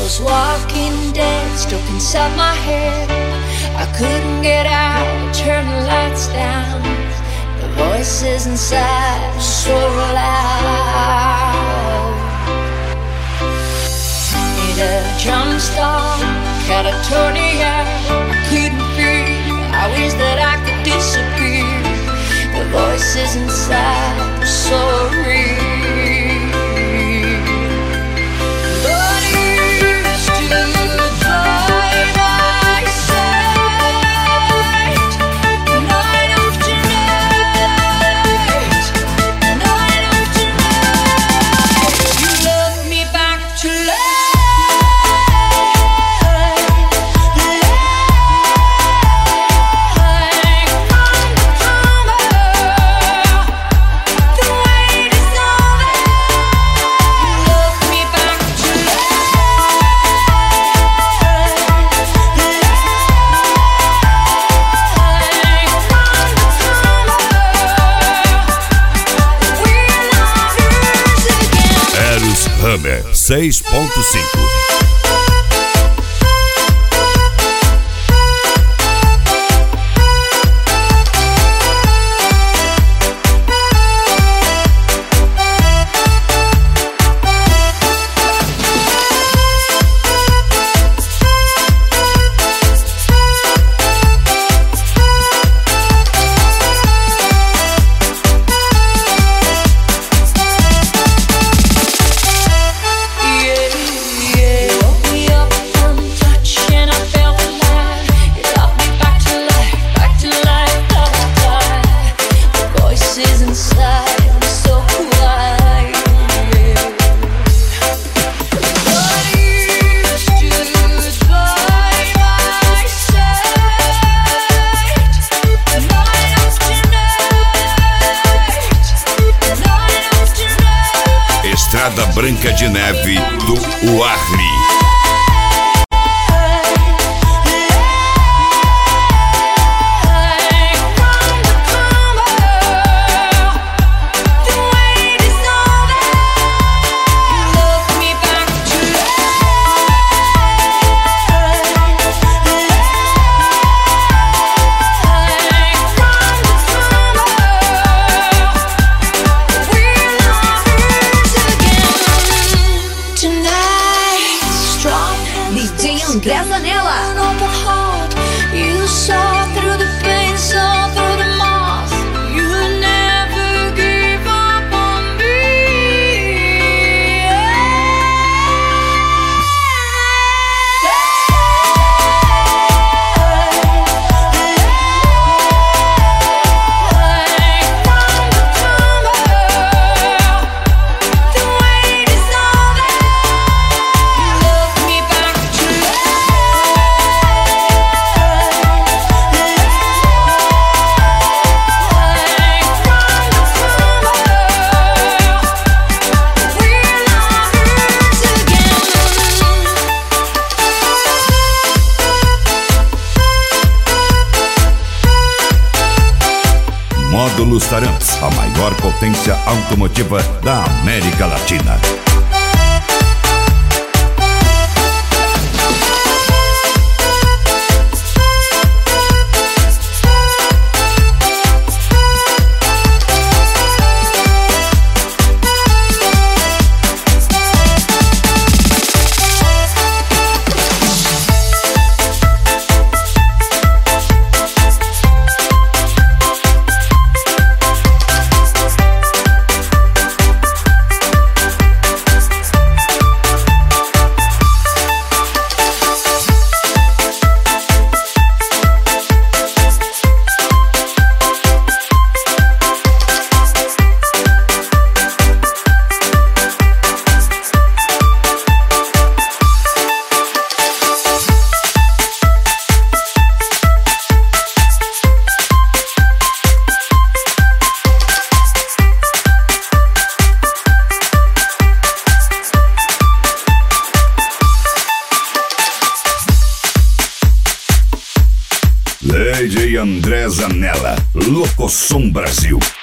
was walking dead, stuck inside my head. I couldn't get out, turn the lights down. The voices inside were so loud. Need a drum stop, catatonia. I couldn't breathe, I wish that I could disappear. The voices inside were so real. Hammer 6.5. Estrada Branca de Neve do Uarli. André Zanella. You saw through the pain, saw through the moss. You never gave up on me. The wait is over. You love me back to Módulos Taramps, a maior potência automotiva da América Latina. DJ André Zanella, Locosom Brasil.